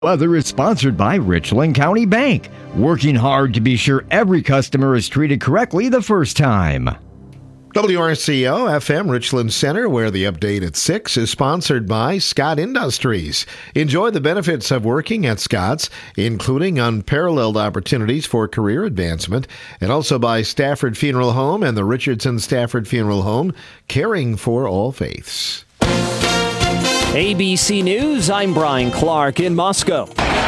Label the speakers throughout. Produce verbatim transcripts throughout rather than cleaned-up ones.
Speaker 1: Weather is sponsored by Richland County Bank, working hard to be sure every customer is treated correctly the first time.
Speaker 2: W R C O F M Richland Center, where the update at six is sponsored by Scott Industries. Enjoy the benefits of working at Scott's, including unparalleled opportunities for career advancement, and also by Stafford Funeral Home and the Richardson Stafford Funeral Home, caring for all faiths.
Speaker 3: A B C News, I'm Brian Clark in Moscow.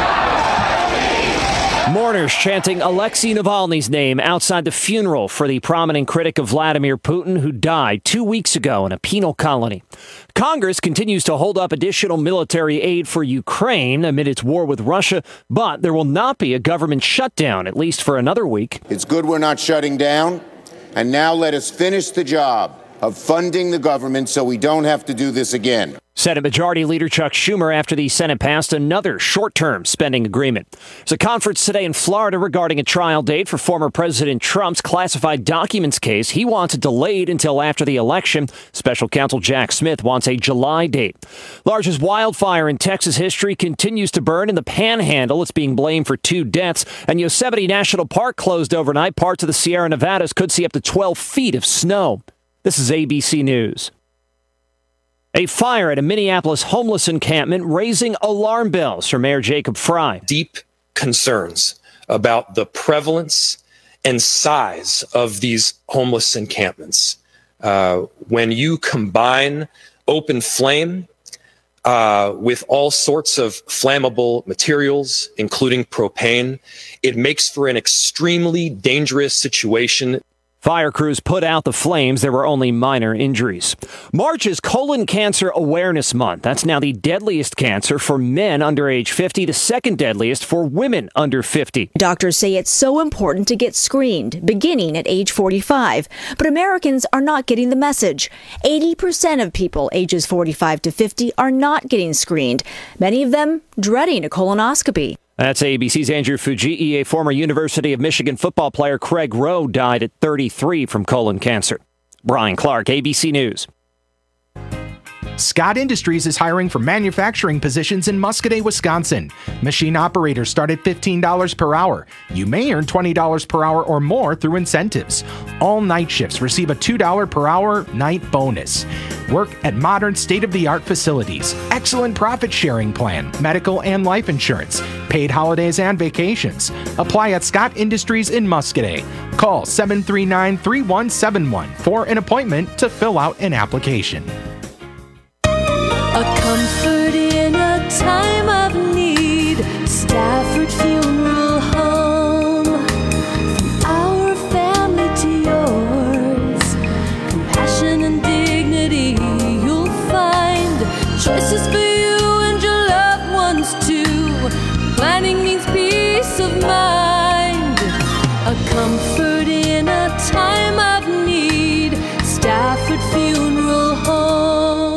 Speaker 3: Mourners chanting Alexei Navalny's name outside the funeral for the prominent critic of Vladimir Putin who died two weeks ago in a penal colony. Congress continues to hold up additional military aid for Ukraine amid its war with Russia, but there will not be a government shutdown, at least for another week.
Speaker 4: It's good we're not shutting down, and now let us finish the job of funding the government so we don't have to do this again.
Speaker 3: Senate Majority Leader Chuck Schumer after the Senate passed another short-term spending agreement. There's a conference today in Florida regarding a trial date for former President Trump's classified documents case. He wants it delayed until after the election. Special counsel Jack Smith wants a July date. Largest wildfire in Texas history continues to burn in the Panhandle. It's being blamed for two deaths. And Yosemite National Park closed overnight. Parts of the Sierra Nevadas could see up to twelve feet of snow. This is A B C News. A fire at a Minneapolis homeless encampment raising alarm bells for Mayor Jacob Fry.
Speaker 5: Deep concerns about the prevalence and size of these homeless encampments. Uh, when you combine open flame uh, with all sorts of flammable materials, including propane, it makes for an extremely dangerous situation.
Speaker 3: Fire crews put out the flames. There were only minor injuries. March is Colon Cancer Awareness Month. That's now the deadliest cancer for men under age fifty, the second deadliest for women under fifty.
Speaker 6: Doctors say it's so important to get screened, beginning at age forty-five. But Americans are not getting the message. eighty percent of people ages forty-five to fifty are not getting screened, many of them dreading a colonoscopy.
Speaker 3: That's A B C's Andrew Fujii. A former University of Michigan football player, Craig Rowe, died at thirty-three from colon cancer. Brian Clark, A B C News.
Speaker 7: Scott Industries is hiring for manufacturing positions in Muscoda, Wisconsin. Machine operators start at fifteen dollars per hour. You may earn twenty dollars per hour or more through incentives. All night shifts receive a two dollars per hour night bonus. Work at modern state-of-the-art facilities. Excellent profit sharing plan, medical and life insurance, paid holidays and vacations. Apply at Scott Industries in Muscoda. Call seven three nine, three one seven one for an appointment to fill out an application.
Speaker 8: A comfort in a time of need. Stafford Funeral Home. From our family to yours. Compassion and dignity you'll find. Choices for you and your loved ones too. Planning means peace of mind. A comfort in a time of need. Stafford Funeral Home.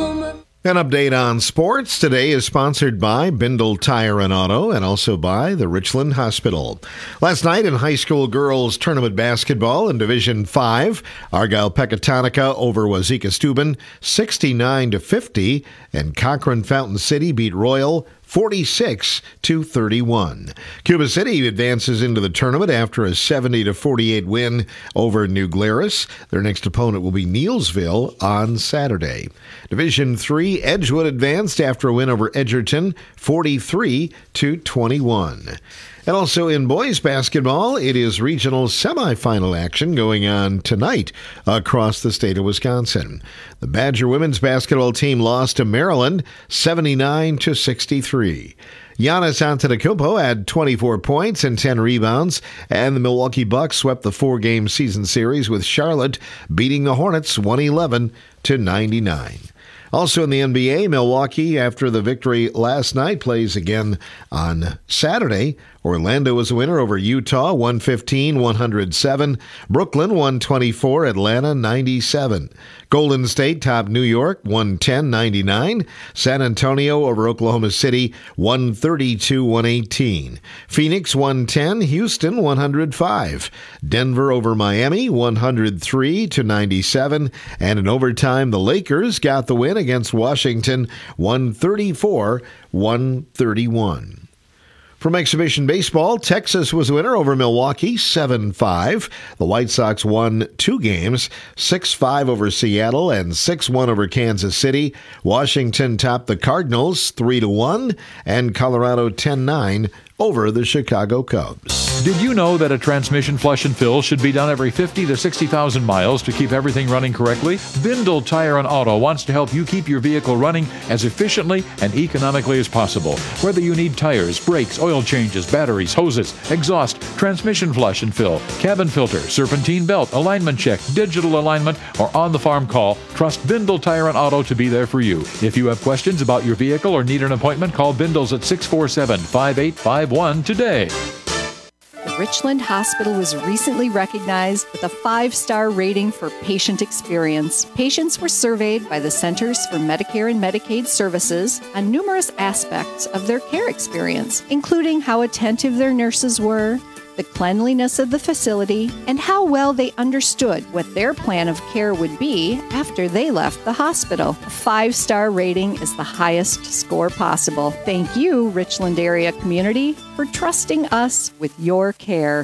Speaker 2: An update on sports today is sponsored by Bindle Tire and Auto and also by the Richland Hospital. Last night in high school girls tournament basketball in Division five, Argyle Pecatonica over Wazeeka Steuben sixty-nine to fifty, and Cochrane Fountain City beat Royal forty-six to thirty-one. Cuba City advances into the tournament after a seventy to forty-eight win over New Glarus. Their next opponent will be Neelsville on Saturday. Division three, Edgewood advanced after a win over Edgerton, forty-three to twenty-one. And also in boys basketball, it is regional semifinal action going on tonight across the state of Wisconsin. The Badger women's basketball team lost to Maryland seventy-nine to sixty-three. Giannis Antetokounmpo had twenty-four points and ten rebounds, and the Milwaukee Bucks swept the four-game season series with Charlotte, beating the Hornets one eleven to ninety-nine. Also in the N B A, Milwaukee, after the victory last night, plays again on Saturday. Orlando was a winner over Utah, one fifteen to one oh seven. Brooklyn, one twenty-four. Atlanta, ninety-seven. Golden State topped New York, one ten to ninety-nine. San Antonio over Oklahoma City, one thirty-two to one eighteen. Phoenix, one ten. Houston, one oh five. Denver over Miami, one oh three to ninety-seven. And in overtime, the Lakers got the win against Washington, one thirty-four to one thirty-one. From exhibition baseball, Texas was winner over Milwaukee, seven five. The White Sox won two games, six five over Seattle and six one over Kansas City. Washington topped the Cardinals three to one, and Colorado ten nine over the Chicago Cubs.
Speaker 9: Did you know that a transmission flush and fill should be done every fifty to sixty thousand miles to keep everything running correctly? Bindle Tire and Auto wants to help you keep your vehicle running as efficiently and economically as possible. Whether you need tires, brakes, oil changes, batteries, hoses, exhaust, transmission flush and fill, cabin filter, serpentine belt, alignment check, digital alignment, or on-the-farm call, trust Bindle Tire and Auto to be there for you. If you have questions about your vehicle or need an appointment, call Bindles at six four seven, five eight five one today.
Speaker 10: The Richland Hospital was recently recognized with a five-star rating for patient experience. Patients were surveyed by the Centers for Medicare and Medicaid Services on numerous aspects of their care experience, including how attentive their nurses were, the cleanliness of the facility, and how well they understood what their plan of care would be after they left the hospital. A five-star rating is the highest score possible. Thank you, Richland area community, for trusting us with your care.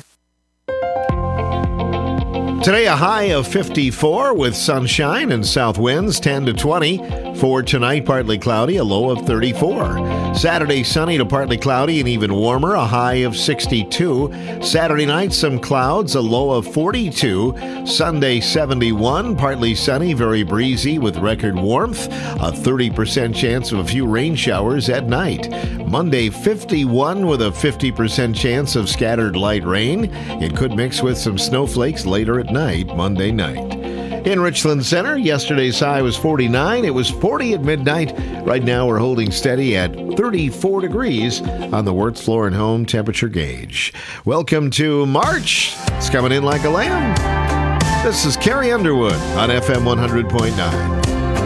Speaker 2: Today, a high of fifty-four with sunshine and south winds ten to twenty. For tonight, partly cloudy, a low of thirty-four. Saturday, sunny to partly cloudy and even warmer, a high of sixty-two. Saturday night, some clouds, a low of forty-two. Sunday, seventy-one, partly sunny, very breezy with record warmth, a thirty percent chance of a few rain showers at night. Monday, fifty-one with a fifty percent chance of scattered light rain. It could mix with some snowflakes later at night, Monday night. In Richland Center, yesterday's high was forty-nine. It was forty at midnight. Right now, we're holding steady at thirty-four degrees on the Wirtz Floor and Home temperature gauge. Welcome to March. It's coming in like a lamb. This is Carrie Underwood on F M one hundred point nine.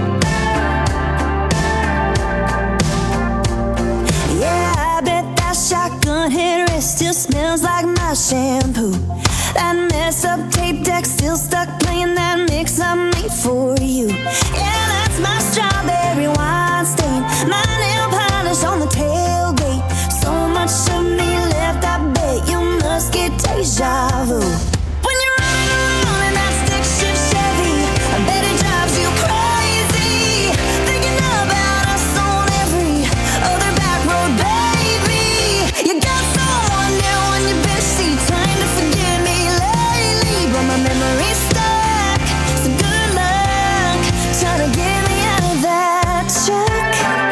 Speaker 11: Yeah, I bet that shotgun headrest still smells like my shampoo. That mess up tape deck still stuck playing that mix I made for you. Yeah, that's my strawberry wine stain, my nail polish on the tailgate. So much of me left, I bet you must get deja vu. When you're running around in that stick shift Chevy, I bet it drives you crazy, thinking about us on every other back road, baby. You got someone new on your bedsheet trying to forget me. My memory's stuck, so good luck trying to get me out of that check.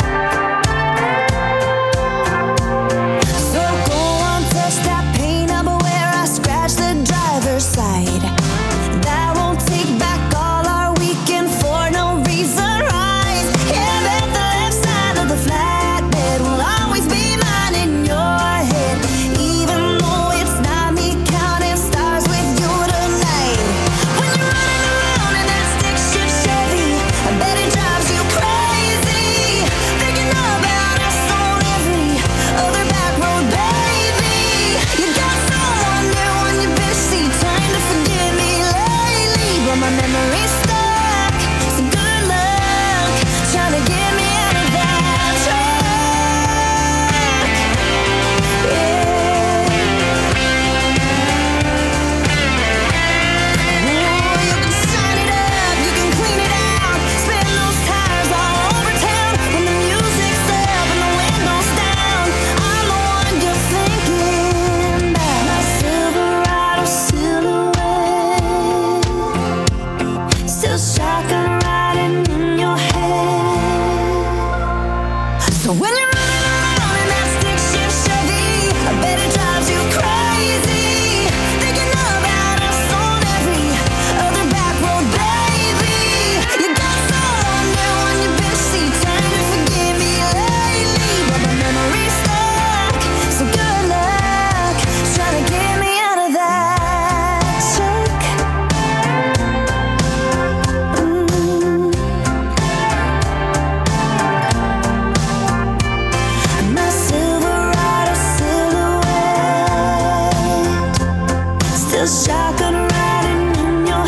Speaker 11: So go on, touch that paint up where I scratched the driver's side. That won't take back all our weekend for no reason, right? Yeah, bet the left side of the flatbed will always be mine in your head, even though it's not me counting stars with you tonight. When you're running around in that stick shift Chevy, I bet it drives you crazy, thinking about us on every other back road, baby. You got someone new on your bedsheet trying to forget me lately, but my memory's stuck, so good luck trying to get me out of that track. Yeah. Oh, you can shine it up, you can clean it out, spin those tires all over town. When the music's up and the window's down, I'm the one you're thinking about. My Silverado silhouette, still shotgun riding in your head. So when you're running around in that stick shift Chevy, I bet it drives you crazy, thinking about us on every other back road, baby. You got someone new on your bedsheet trying to forget me lately, but my memory's stuck, so good luck trying to get me out of that check. Mm. My Silverado silhouette, still shotgun riding in your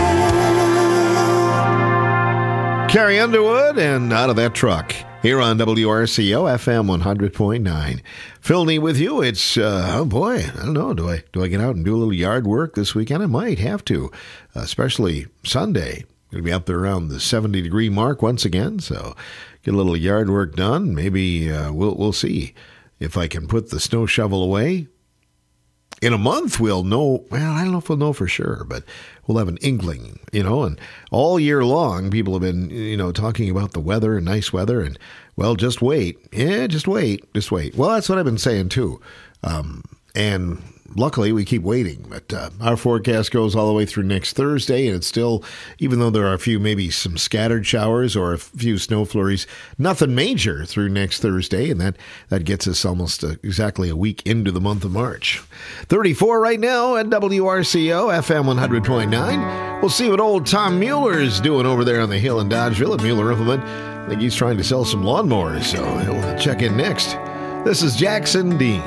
Speaker 11: head.
Speaker 2: Carrie Underwood and Out of That Truck here on W R C O F M one hundred point nine. Philney with you. It's, uh, oh boy, I don't know. Do I do I get out and do a little yard work this weekend? I might have to, uh, especially Sunday. Going to be up there around the seventy degree mark once again. So get a little yard work done. Maybe uh, we'll we'll see if I can put the snow shovel away. In a month, we'll know. Well, I don't know if we'll know for sure, but we'll have an inkling, you know. And all year long, people have been, you know, talking about the weather and nice weather. And, well, just wait. Yeah, just wait. Just wait. Well, that's what I've been saying, too. Um, and luckily, we keep waiting. But uh, our forecast goes all the way through next Thursday, and it's still, even though there are a few, maybe some scattered showers or a few snow flurries, nothing major through next Thursday, and that, that gets us almost uh, exactly a week into the month of March. thirty-four right now at W R C O, F M one hundred point nine. We'll see what old Tom Mueller's doing over there on the hill in Dodgeville at Mueller Implement. I think he's trying to sell some lawnmowers, so he'll check in next. This is Jackson Dean.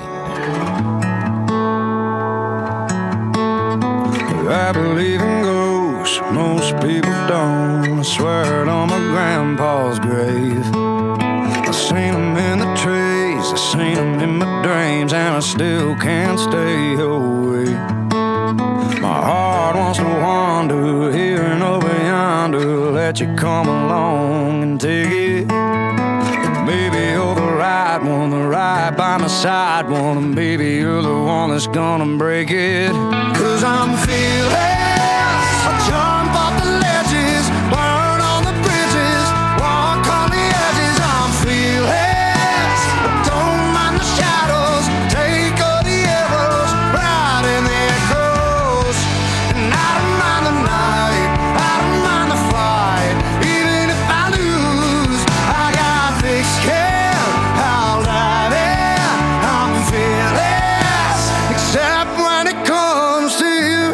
Speaker 12: I believe in ghosts, most people don't. I swear it on my grandpa's grave. I seen them in the trees, I seen them in my dreams, and I still can't stay away. My heart wants to wander here and over yonder, let you come along and take it. Maybe you're the right one, the right by my side one, and maybe you're the one that's gonna break it. Cause I'm fearless, I jump off the ledges, burn on the bridges, walk on the edges. I'm fearless, I don't mind the shadows, take all the arrows, ride in the echoes. And I don't mind the night, I don't mind the fight, even if I lose, I got thick skin, I'll dive in. I'm fearless, except when it comes to you.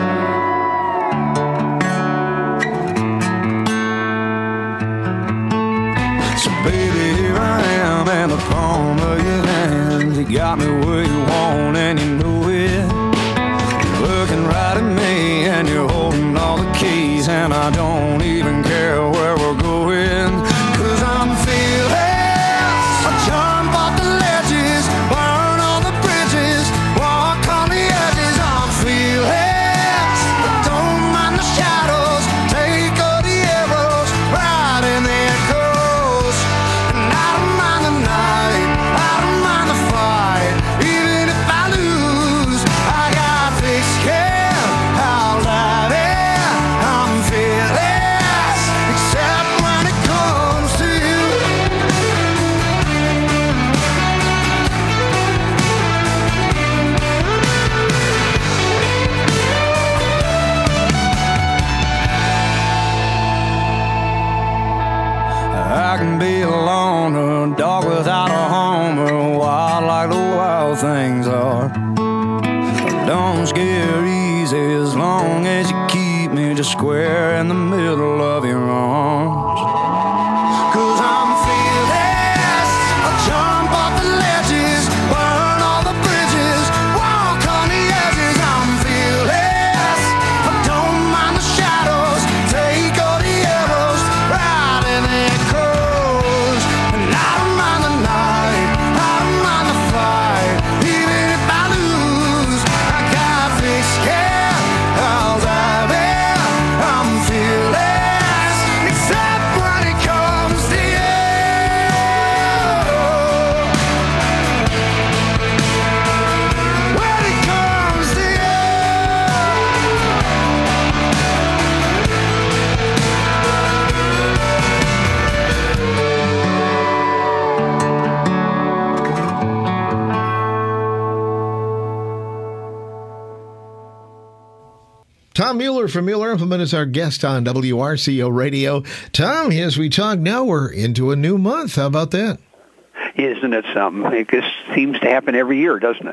Speaker 12: So baby, here I am in the palm of your hand. You got me where you want and you know it. You're looking right at me and you're holding all the keys, and I don't even care where we're going. Cause I'm fearless, I jump off the ledges, burn on the bridges, walk on the edges. I'm fearless, I don't mind the shadows, take all the arrows, ride in the echoes. And I don't mind the night, I don't mind the fight, even if I lose, I got thick skin, I'll dive in. I'm fearless, except when it comes to you. I can be a loner, dog without a home, or wild like the wild things are. Don't scare easy as long as you keep me just square in the middle of your arms. Cause I'm fearless, I'll jump off the ledges, burn all the bridges, walk on the edges. I'm fearless, I don't mind the shadows, take all the arrows, ride in the echoes. And I don't mind the night, I don't mind the fight, even if I lose, I got thick skin, I'll dive in. I'm fearless, except when it comes to you. When it comes to you.
Speaker 2: Tom Mueller from Mueller Implement is our guest on W R C O Radio. Tom, as we talk now, we're into a new month. How about that?
Speaker 13: Isn't it something? It just seems to happen every year, doesn't it?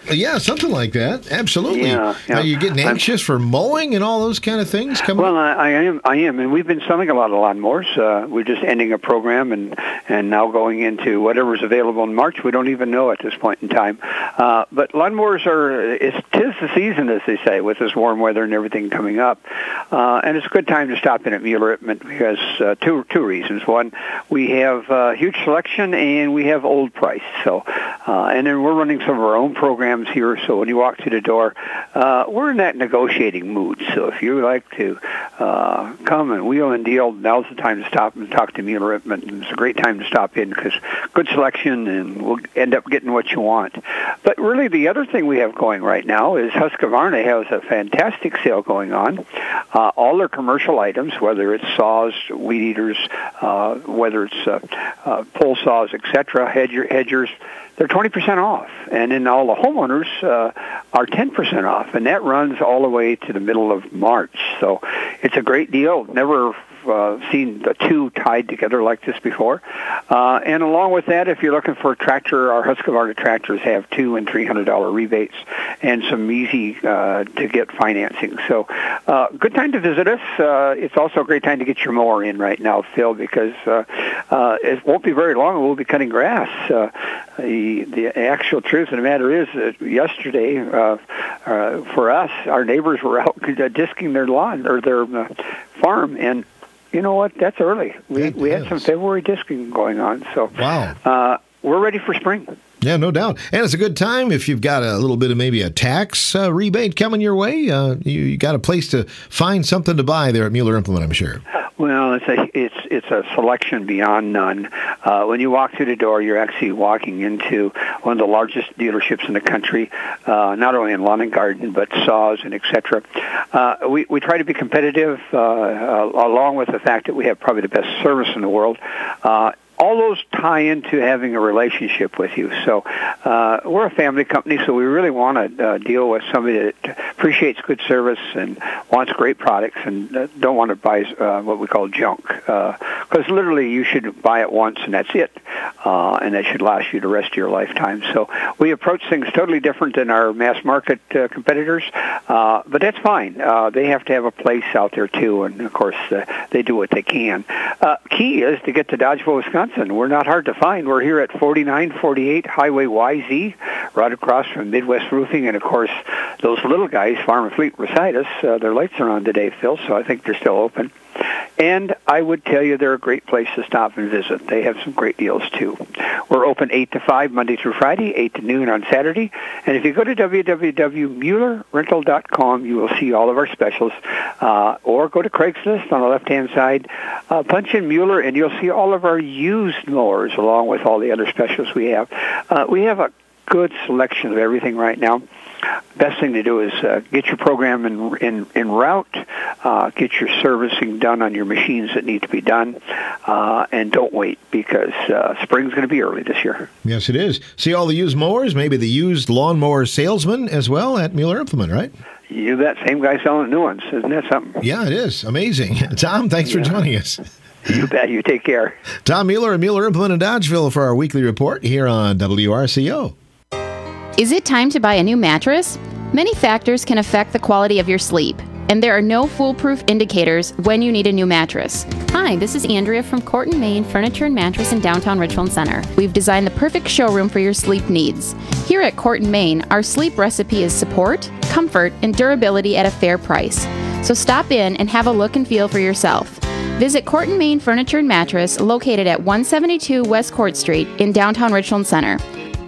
Speaker 2: Yeah, something like that. Absolutely.
Speaker 13: Yeah, yeah.
Speaker 2: Are you getting anxious I'm, for mowing and all those kind of things coming
Speaker 13: Well,
Speaker 2: up?
Speaker 13: I, I am. I am, and we've been selling a lot of lawnmowers. Uh, we're just ending a program and and now going into whatever's available in March. We don't even know at this point in time. Uh, but lawnmowers are it's tis the season, as they say, with this warm weather and everything coming up. Uh, and it's a good time to stop in at Mueller Implement because uh, two two reasons. One, we have a huge selection and we have old price. So, uh, and then we're running some of our own programs here. So when you walk through the door, uh, we're in that negotiating mood. So if you like to uh, come and wheel and deal, now's the time to stop and talk to Mueller Implement. It's a great time to stop in because good selection and we'll end up getting what you want. But really, the other thing we have going right now is Husqvarna has a fantastic sale going on. Uh, all their commercial items, whether it's saws, weed eaters, uh, whether it's uh, uh, pole saws, et cetera, hedger, hedgers, they're twenty percent off. And then all the homeowners uh, are ten percent off. And that runs all the way to the middle of March. So it's a great deal. Never uh, seen the two tied together like this before. Uh, and along with that, if you're looking for a tractor, our Husqvarna tractors have two and three hundred dollar rebates and some easy uh, to get financing. So, uh, good time to visit us. Uh, it's also a great time to get your mower in right now, Phil, because uh, uh, it won't be very long. We'll be cutting grass. Uh, the the actual truth of the matter is that yesterday, uh, uh, for us, our neighbors were out disking their lawn or their uh, farm, and you know what? That's early. We
Speaker 2: That
Speaker 13: we
Speaker 2: is.
Speaker 13: had some February disking going on, so
Speaker 2: Wow.
Speaker 13: uh, we're ready for spring.
Speaker 2: Yeah, no doubt. And it's a good time if you've got a little bit of maybe a tax uh, rebate coming your way. Uh, you, you got a place to find something to buy there at Mueller Implement, I'm sure.
Speaker 13: Well, it's a it's it's a selection beyond none. Uh, when you walk through the door, you're actually walking into one of the largest dealerships in the country, uh, not only in lawn and garden but saws and et cetera. Uh, we we try to be competitive, uh, uh, along with the fact that we have probably the best service in the world. Uh, all those tie into having a relationship with you. So uh, we're a family company, so we really want to uh, deal with somebody that appreciates good service and wants great products and uh, don't want to buy uh, what we call junk. Because uh, literally you should buy it once and that's it. Uh, and that should last you the rest of your lifetime. So we approach things totally different than our mass market uh, competitors, uh, but that's fine. Uh, they have to have a place out there too, and of course uh, they do what they can. Uh, key is to get to Dodgeville, Wisconsin. We're not hard to find. We're here at forty-nine forty-eight Highway Y Z, right across from Midwest Roofing, and of course those little guys, Farm and Fleet, beside us, uh, their lights are on today, Phil, so I think they're still open. And I would tell you they're a great place to stop and visit. They have some great deals, too. We're open eight to five, Monday through Friday, eight to noon on Saturday. And if you go to w w w dot mueller rental dot com, you will see all of our specials. Uh, or go to Craigslist on the left-hand side, uh, punch in Mueller, and you'll see all of our used mowers along with all the other specials we have. Uh, we have a good selection of everything right now. Best thing to do is uh, get your program in in, in route, uh, get your servicing done on your machines that need to be done, uh, and don't wait because uh, spring's going to be early this year.
Speaker 2: Yes, it is. See all the used mowers, maybe the used lawnmower salesman as well at Mueller Implement, right?
Speaker 13: You bet. Same guy selling new ones. Isn't that something?
Speaker 2: Yeah, it is. Amazing. Tom, thanks
Speaker 13: Yeah.
Speaker 2: for joining us.
Speaker 13: You bet. You take care.
Speaker 2: Tom Mueller at Mueller Implement in Dodgeville for our weekly report here on W R C O.
Speaker 14: Is it time to buy a new mattress? Many factors can affect the quality of your sleep, and there are no foolproof indicators when you need a new mattress. Hi, this is Andrea from Corton, Maine Furniture and Mattress in downtown Richland Center. We've designed the perfect showroom for your sleep needs. Here at Corton, Maine, our sleep recipe is support, comfort, and durability at a fair price. So stop in and have a look and feel for yourself. Visit Corton, Maine Furniture and Mattress, located at one seventy-two West Court Street in downtown Richland Center.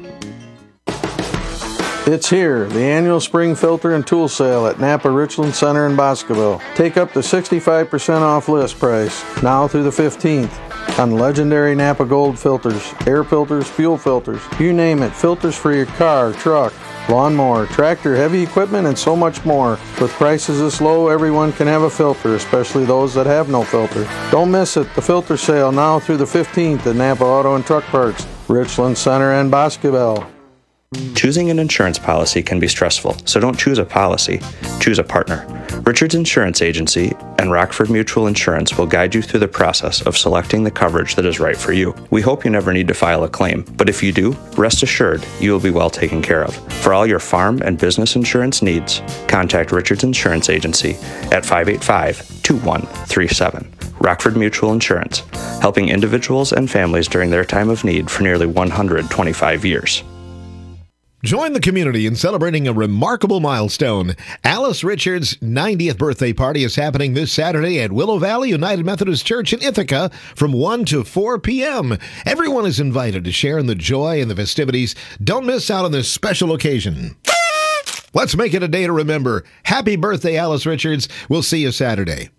Speaker 15: It's here, the annual spring filter and tool sale at Napa Richland Center in Boscoville. Take up to sixty-five percent off list price, now through the fifteenth, on legendary Napa Gold filters, air filters, fuel filters, you name it, filters for your car, truck, lawnmower, tractor, heavy equipment, and so much more. With prices this low, everyone can have a filter, especially those that have no filter. Don't miss it, the filter sale now through the fifteenth at Napa Auto and Truck Parts, Richland Center and Boscoville.
Speaker 16: Choosing an insurance policy can be stressful, so don't choose a policy, choose a partner. Richards Insurance Agency and Rockford Mutual Insurance will guide you through the process of selecting the coverage that is right for you. We hope you never need to file a claim, but if you do, rest assured you will be well taken care of. For all your farm and business insurance needs, contact Richards Insurance Agency at five eight five, two one three seven. Rockford Mutual Insurance, helping individuals and families during their time of need for nearly one hundred twenty-five years.
Speaker 2: Join the community in celebrating a remarkable milestone. Alice Richards' ninetieth birthday party is happening this Saturday at Willow Valley United Methodist Church in Ithaca from one to four p.m. Everyone is invited to share in the joy and the festivities. Don't miss out on this special occasion. Let's make it a day to remember. Happy birthday, Alice Richards. We'll see you Saturday.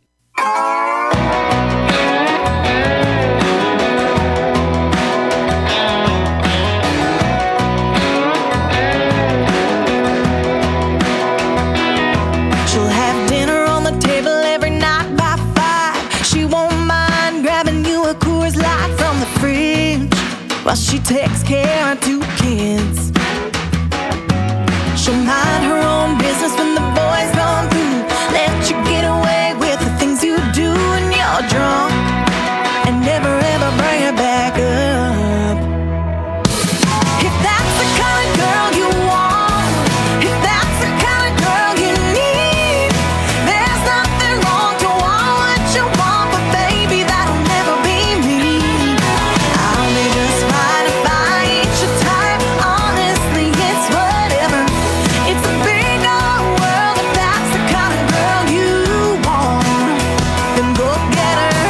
Speaker 11: While she takes care of two kids, she'll mind her own business when the boys come through. Let you get away with the things you do when you're drunk, and never ever bring her back up. If that's the kind of girl you want, if that's the kind of girl you need, there's nothing wrong to want what you want, but baby, that'll never be me. I'll be just fine if I ain't your type. Honestly, it's whatever. It's a big old world. If that's the kind of girl you want, then go get her.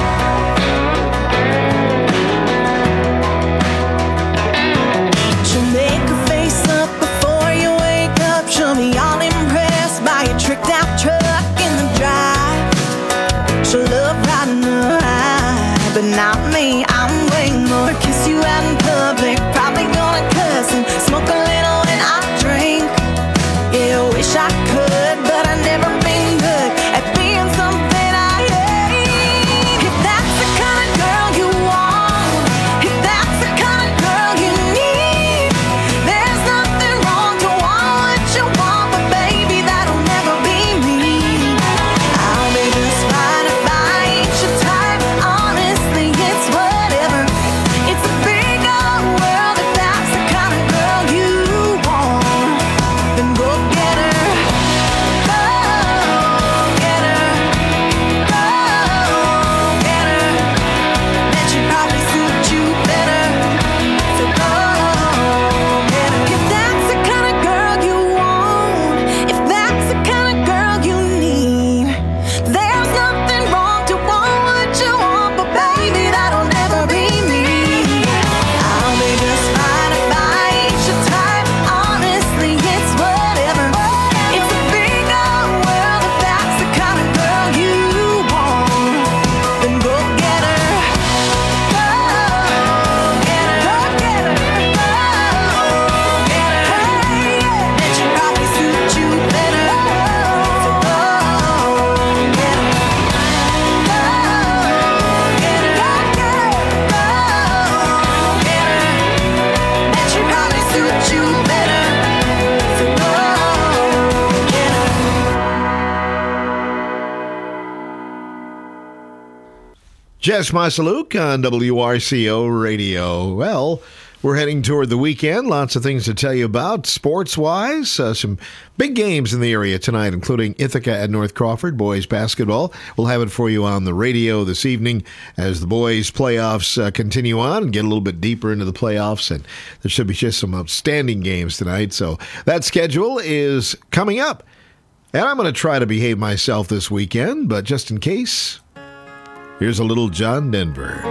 Speaker 11: She'll make her face up before you wake up. She'll be all impressed by your tricked out truck in the drive. She'll love riding the high, but not me. I'm way more. Kiss you out in public, probably gonna cuss and smoke a little when I drink. Yeah, I wish I could, but I've never been good at being something I hate. If that's the kind of girl you want, if that's the kind of girl you need, there's nothing wrong to want what you want, but baby, that'll never be me. I'll be just fine if I ain't your type. Honestly, it's whatever. It's a big old world. If that's the kind of girl you want, then go get her. Go get her. Go get her. That should probably suit you better. So go get her. If that's the kind of girl you want, if that's the kind of girl you need, there's nothing wrong to want what you want, but baby, that'll never be me. I'll be just fine if I ain't your type. Honestly, it's whatever. It's a big old world. If that's the kind of girl you want, then go get her. Go get her. Go get her. Go get her. Hey, yeah. That should probably suit you better. So go get her. Go get her. Go get her. Go get her. That should probably suit you better. So go get her.
Speaker 2: Jess Masaluk on W R C O Radio. Well, we're heading toward the weekend. Lots of things to tell you about sports-wise. Uh, some big games in the area tonight, including Ithaca at North Crawford boys basketball. We'll have it for you on the radio this evening as the boys' playoffs uh, continue on and get a little bit deeper into the playoffs. And there should be just some outstanding games tonight. So that schedule is coming up. And I'm going to try to behave myself this weekend, but just in case, here's a little John Denver.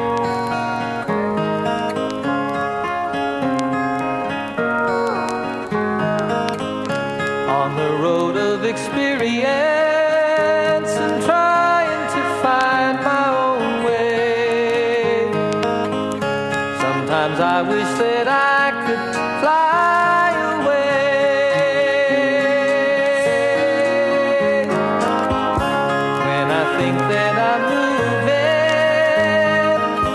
Speaker 17: On the road of experience and trying to find my own way. Sometimes I wish that I could fly away. When I think that I'm moving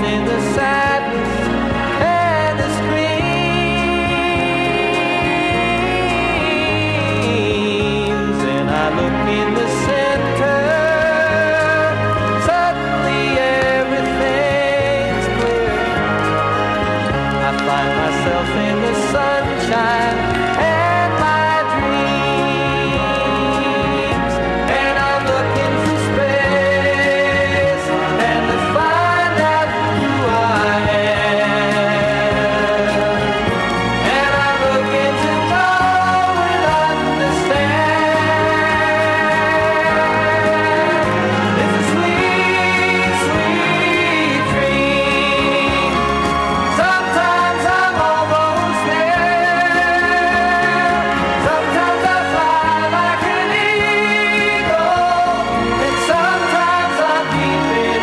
Speaker 17: in the sadness and the screams, and I look in the center. Suddenly everything's clear. I find myself in the sunshine and my dreams, and I'm looking for space and to find out who I am, and I'm looking to know and understand. It's a sweet, sweet dream. Sometimes I'm almost there. Sometimes I fly like an eagle, and sometimes I'm deep in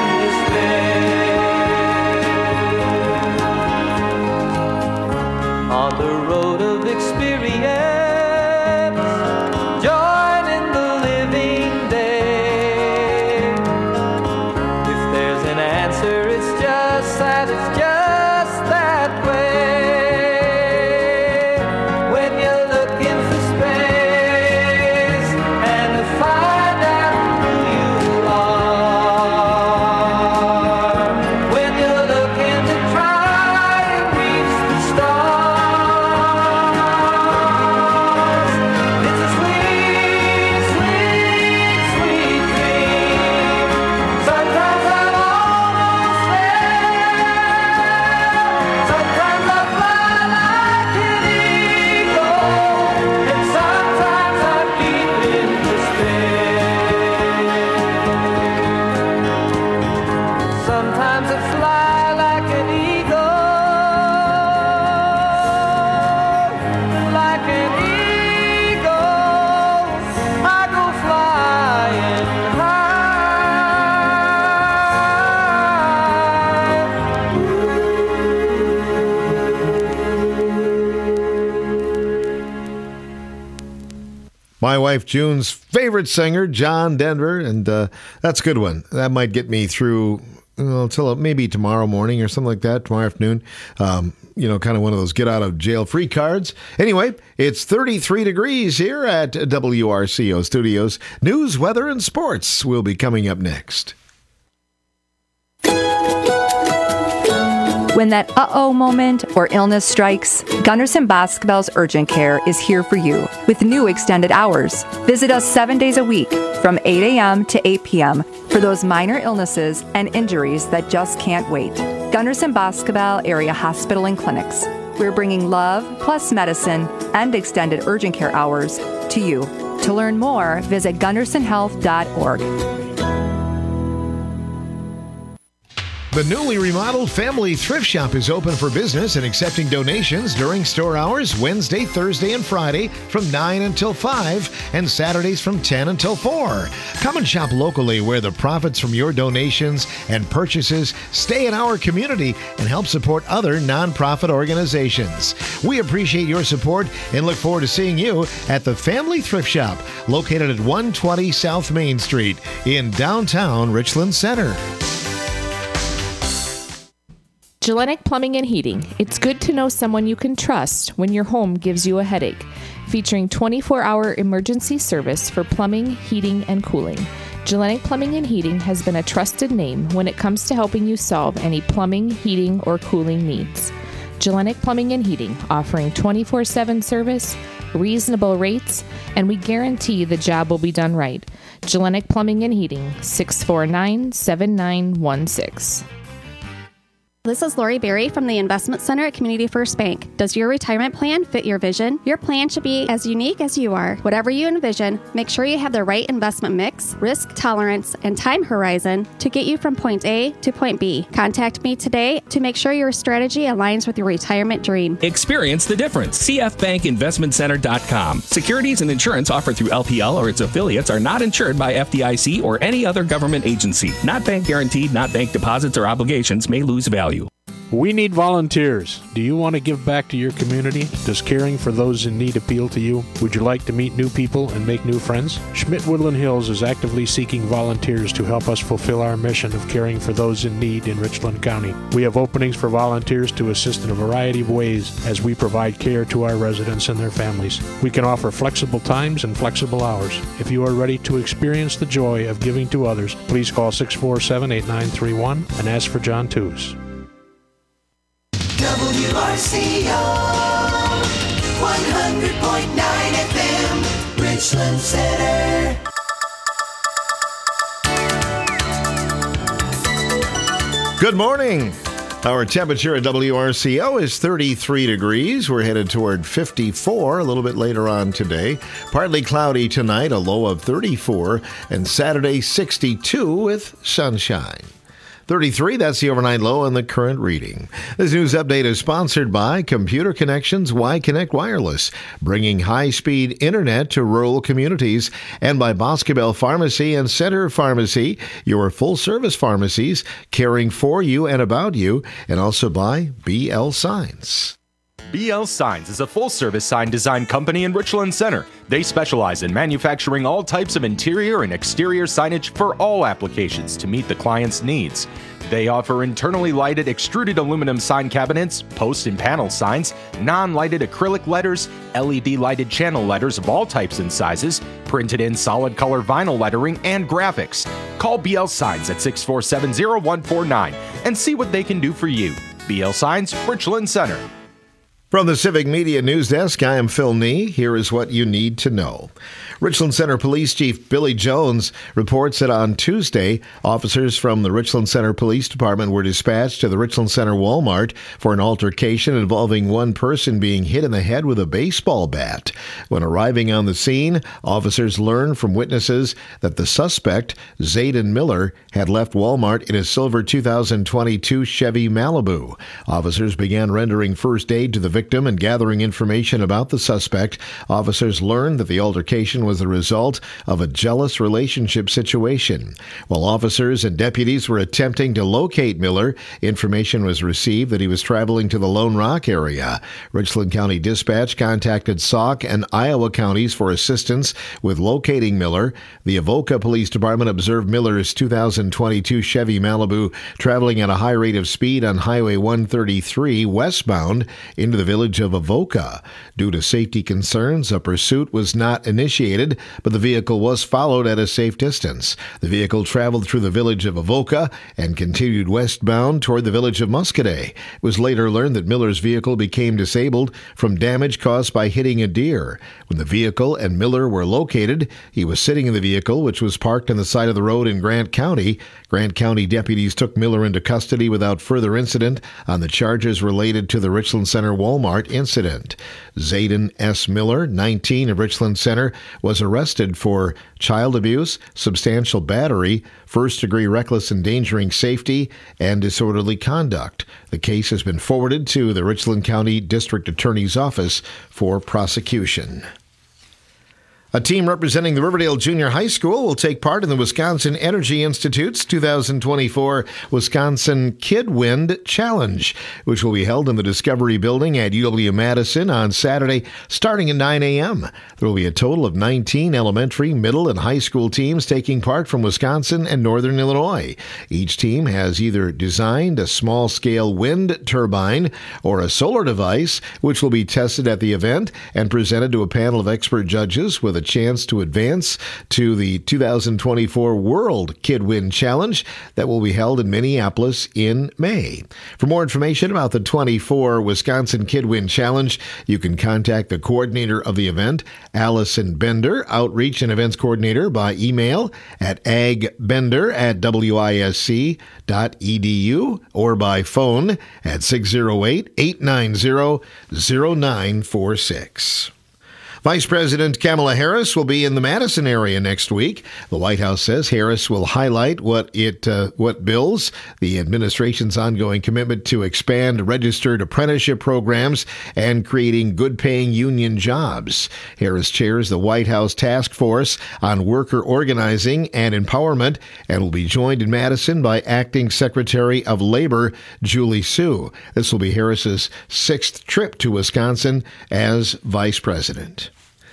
Speaker 17: despair. On the road of experience, joining the living day. If there's an answer, it's just that, it's just that way. When you're looking for space and to find out who you are. When you're looking to try and reach the stars. It's a sweet, sweet, sweet dream. Sometimes I'm almost there. Sometimes I fly like an eagle, and sometimes I'm deep in despair. Sometimes I fly like an eagle, like an eagle. I go flying
Speaker 2: My wife June's favorite singer, John Denver, and uh, that's a good one. That might get me through well, till maybe tomorrow morning or something like that, tomorrow afternoon. Um, you know, kind of one of those get out of jail free cards. Anyway, it's thirty-three degrees here at W R C O Studios. News, weather, and sports will be coming up next.
Speaker 18: When that uh-oh moment or illness strikes, Gunderson Basketball's Urgent Care is here for you with new extended hours. Visit us seven days a week from eight a.m. to eight p.m. for those minor illnesses and injuries that just can't wait. Gunderson Basketball Area Hospital and Clinics. We're bringing love plus medicine and extended urgent care hours to you. To learn more, visit gunderson health dot org.
Speaker 2: The newly remodeled Family Thrift Shop is open for business and accepting donations during store hours Wednesday, Thursday, and Friday from nine until five and Saturdays from ten until four. Come and shop locally where the profits from your donations and purchases stay in our community and help support other nonprofit organizations. We appreciate your support and look forward to seeing you at the Family Thrift Shop located at one twenty South Main Street in downtown Richland Center.
Speaker 19: Gellenic Plumbing and Heating. It's good to know someone you can trust when your home gives you a headache. Featuring twenty-four hour emergency service for plumbing, heating, and cooling. Gellenic Plumbing and Heating has been a trusted name when it comes to helping you solve any plumbing, heating, or cooling needs. Gellenic Plumbing and Heating, offering twenty-four seven service, reasonable rates, and we guarantee the job will be done right. Gellenic Plumbing and Heating, six four nine, seven nine one six.
Speaker 20: This is Lori Berry from the Investment Center at Community First Bank. Does your retirement plan fit your vision? Your plan should be as unique as you are. Whatever you envision, make sure you have the right investment mix, risk tolerance, and time horizon to get you from point A to point B. Contact me today to make sure your strategy aligns with your retirement dream.
Speaker 21: Experience the difference. c f bank investment center dot com. Securities and insurance offered through L P L or its affiliates are not insured by F D I C or any other government agency. Not bank guaranteed, not bank deposits or obligations may lose value.
Speaker 1: We need volunteers. Do you want to give back to your community? Does caring for those in need appeal to you? Would you like to meet new people and make new friends? Schmidt Woodland Hills is actively seeking volunteers to help us fulfill our mission of caring for those in need in Richland County. We have openings for volunteers to assist in a variety of ways as we provide care to our residents and their families. We can offer flexible times and flexible hours. If you are ready to experience the joy of giving to others, please call six four seven, eight nine three one and ask for John Tews.
Speaker 17: W R C O one hundred point nine F M Richland Center.
Speaker 2: Good morning. Our temperature at W R C O is thirty-three degrees. We're headed toward fifty-four a little bit later on today. Partly cloudy tonight, a low of thirty-four, and Saturday sixty-two with sunshine. thirty-three, that's the overnight low and the current reading. This news update is sponsored by Computer Connections Y-Connect Wireless, bringing high-speed internet to rural communities, and by Boscobel Pharmacy and Center Pharmacy, your full-service pharmacies caring for you and about you, and also by B L Signs.
Speaker 22: B L Signs is a full-service sign design company in Richland Center. They specialize in manufacturing all types of interior and exterior signage for all applications to meet the client's needs. They offer internally lighted extruded aluminum sign cabinets, post and panel signs, non-lighted acrylic letters, L E D lighted channel letters of all types and sizes, printed in solid color vinyl lettering, and graphics. Call B L Signs at six four seven, zero one four nine and see what they can do for you. B L Signs, Richland Center.
Speaker 2: From the Civic Media News Desk, I am Phil Nee. Here is what you need to know. Richland Center Police Chief Billy Jones reports that on Tuesday, officers from the Richland Center Police Department were dispatched to the Richland Center Walmart for an altercation involving one person being hit in the head with a baseball bat. When arriving on the scene, officers learned from witnesses that the suspect, Zayden Miller, had left Walmart in a silver two thousand twenty-two Chevy Malibu. Officers began rendering first aid to the victim and gathering information about the suspect. Officers learned that the altercation was the result of a jealous relationship situation. While officers and deputies were attempting to locate Miller, information was received that he was traveling to the Lone Rock area. Richland County Dispatch contacted Sauk and Iowa counties for assistance with locating Miller. The Avoca Police Department observed Miller's two thousand twenty-two Chevy Malibu traveling at a high rate of speed on Highway one thirty-three westbound into the village of Avoca. Due to safety concerns, a pursuit was not initiated, but the vehicle was followed at a safe distance. The vehicle traveled through the village of Avoca and continued westbound toward the village of Muscadet. It was later learned that Miller's vehicle became disabled from damage caused by hitting a deer. When the vehicle and Miller were located, he was sitting in the vehicle, which was parked on the side of the road in Grant County. Grant County deputies took Miller into custody without further incident on the charges related to the Richland Center Walmart incident. Zayden S. Miller, nineteen, of Richland Center, was arrested for child abuse, substantial battery, first-degree reckless endangering safety, and disorderly conduct. The case has been forwarded to the Richland County District Attorney's Office for prosecution. A team representing the Riverdale Junior High School will take part in the Wisconsin Energy Institute's two thousand twenty-four Wisconsin Kidwind Challenge, which will be held in the Discovery Building at U W-Madison on Saturday starting at nine a.m. There will be a total of nineteen elementary, middle, and high school teams taking part from Wisconsin and Northern Illinois. Each team has either designed a small-scale wind turbine or a solar device, which will be tested at the event and presented to a panel of expert judges with a chance to advance to the two thousand twenty-four World Kidwind Challenge that will be held in Minneapolis in May. For more information about the twenty-four Wisconsin Kidwind Challenge, you can contact the coordinator of the event, Allison Bender, Outreach and Events Coordinator, by email at agbender at wisc dot e d u or by phone at six oh eight, eight nine zero, zero nine four six. Vice President Kamala Harris will be in the Madison area next week. The White House says Harris will highlight what it uh, what bills, the administration's ongoing commitment to expand registered apprenticeship programs and creating good-paying union jobs. Harris chairs the White House Task Force on Worker Organizing and Empowerment and will be joined in Madison by Acting Secretary of Labor Julie Su. This will be Harris's sixth trip to Wisconsin as Vice President.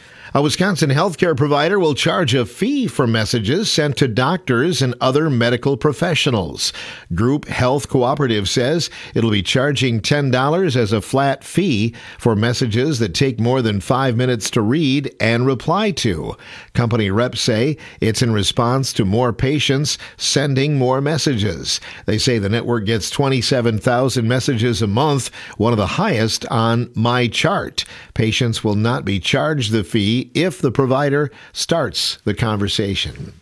Speaker 2: A Wisconsin healthcare provider will charge a fee for messages sent to doctors and other medical professionals. Group Health Cooperative says it'll be charging ten dollars as a flat fee for messages that take more than five minutes to read and reply to. Company reps say it's in response to more patients sending more messages. They say the network gets twenty-seven thousand messages a month, one of the highest on MyChart. Patients will not be charged the fee if the provider starts the conversation.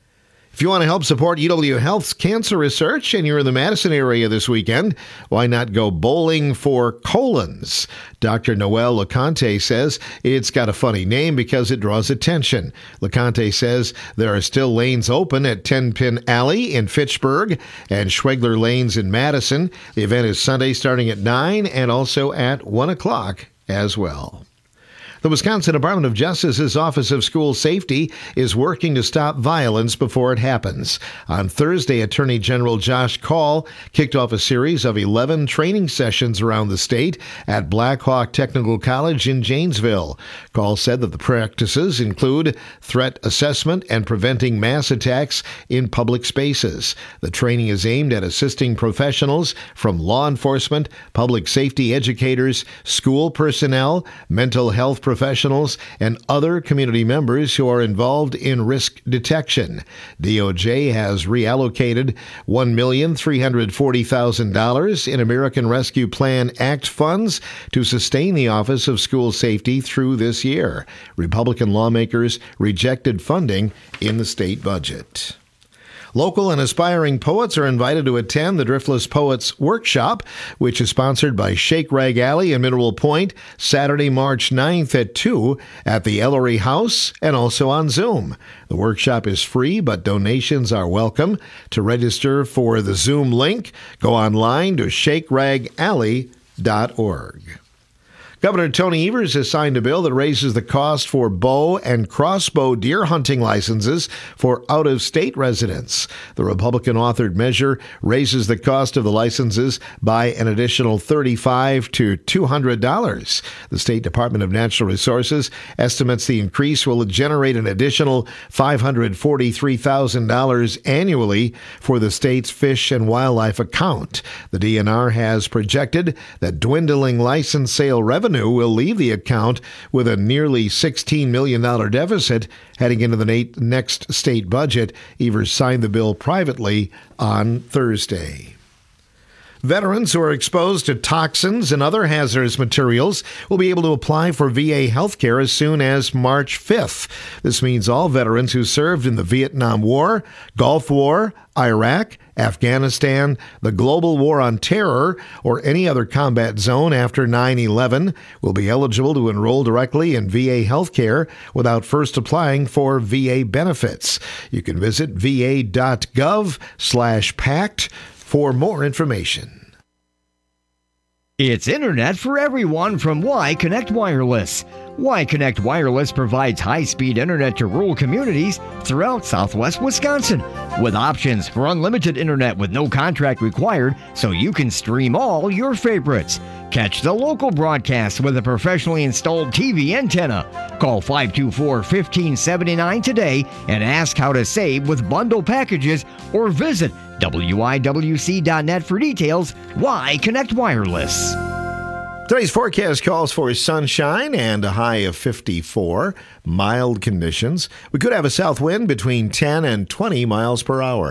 Speaker 2: If you want to help support U W Health's cancer research and you're in the Madison area this weekend, why not go bowling for colons? Doctor Noel LeConte says it's got a funny name because it draws attention. LeConte says there are still lanes open at Ten Pin Alley in Fitchburg and Schwegler Lanes in Madison. The event is Sunday starting at nine and also at one o'clock as well. The Wisconsin Department of Justice's Office of School Safety is working to stop violence before it happens. On Thursday, Attorney General Josh Kaul kicked off a series of eleven training sessions around the state at Black Hawk Technical College in Janesville. Kaul said that the practices include threat assessment and preventing mass attacks in public spaces. The training is aimed at assisting professionals from law enforcement, public safety educators, school personnel, mental health professionals, professionals, and other community members who are involved in risk detection. D O J has reallocated one million three hundred forty thousand dollars in American Rescue Plan Act funds to sustain the Office of School Safety through this year. Republican lawmakers rejected funding in the state budget. Local and aspiring poets are invited to attend the Driftless Poets Workshop, which is sponsored by Shake Rag Alley in Mineral Point, Saturday, March ninth at two at the Ellery House and also on Zoom. The workshop is free, but donations are welcome. To register for the Zoom link, go online to shake rag alley dot org. Governor Tony Evers has signed a bill that raises the cost for bow and crossbow deer hunting licenses for out-of-state residents. The Republican-authored measure raises the cost of the licenses by an additional thirty-five to two hundred dollars. The State Department of Natural Resources estimates the increase will generate an additional five hundred forty-three thousand dollars annually for the state's fish and wildlife account. The D N R has projected that dwindling license sale revenue will leave the account with a nearly sixteen million dollars deficit heading into the next state budget. Evers signed the bill privately on Thursday. Veterans who are exposed to toxins and other hazardous materials will be able to apply for V A health care as soon as March fifth. This means all veterans who served in the Vietnam War, Gulf War, Iraq, Afghanistan, the global war on terror, or any other combat zone after nine eleven will be eligible to enroll directly in V A health care without first applying for V A benefits. You can visit va.gov slash pact for more information.
Speaker 4: It's internet for everyone from Y Connect Wireless. Y Connect Wireless provides high-speed internet to rural communities throughout southwest Wisconsin, with options for unlimited internet with no contract required, so you can stream all your favorites. Catch the local broadcast with a professionally installed T V antenna. Call five two four, one five seven nine today and ask how to save with bundle packages, or visit W I W C dot net for details. Y Connect Wireless.
Speaker 2: Today's forecast calls for sunshine and a high of fifty-four. Mild conditions. We could have a south wind between ten and twenty miles per hour.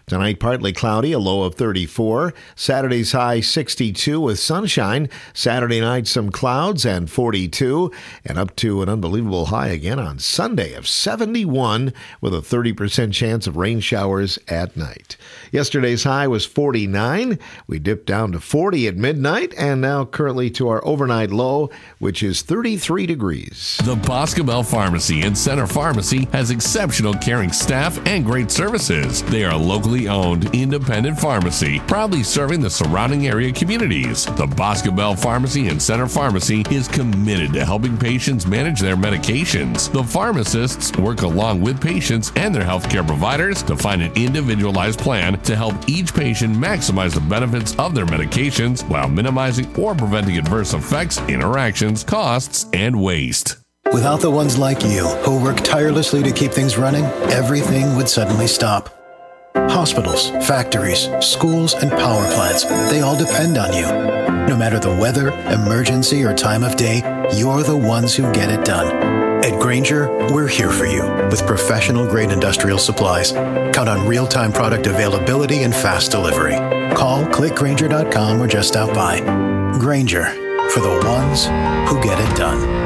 Speaker 2: Tonight, partly cloudy, a low of thirty-four. Saturday's high, sixty-two with sunshine. Saturday night, some clouds and forty-two. And up to an unbelievable high again on Sunday of seventy-one with a thirty percent chance of rain showers at night. Yesterday's high was forty-nine. We dipped down to forty at midnight and now currently to our overnight low, which is thirty-three degrees.
Speaker 5: The Boscobel Pharmacy and Center Pharmacy has exceptional caring staff and great services. They are locally owned independent pharmacy, proudly serving the surrounding area communities. The Boscobel Pharmacy and Center Pharmacy is committed to helping patients manage their medications. The pharmacists work along with patients and their healthcare providers to find an individualized plan to help each patient maximize the benefits of their medications while minimizing or preventing adverse effects, interactions, costs, and waste.
Speaker 6: Without the ones like you who work tirelessly to keep things running, everything would suddenly stop. Hospitals, factories, schools, and power plants, they all depend on you. No matter the weather, emergency, or time of day, you're the ones who get it done. At Grainger, we're here for you with professional-grade industrial supplies. Count on real-time product availability and fast delivery. Call, click Grainger dot com, or just stop by. Grainger, for the ones who get it done.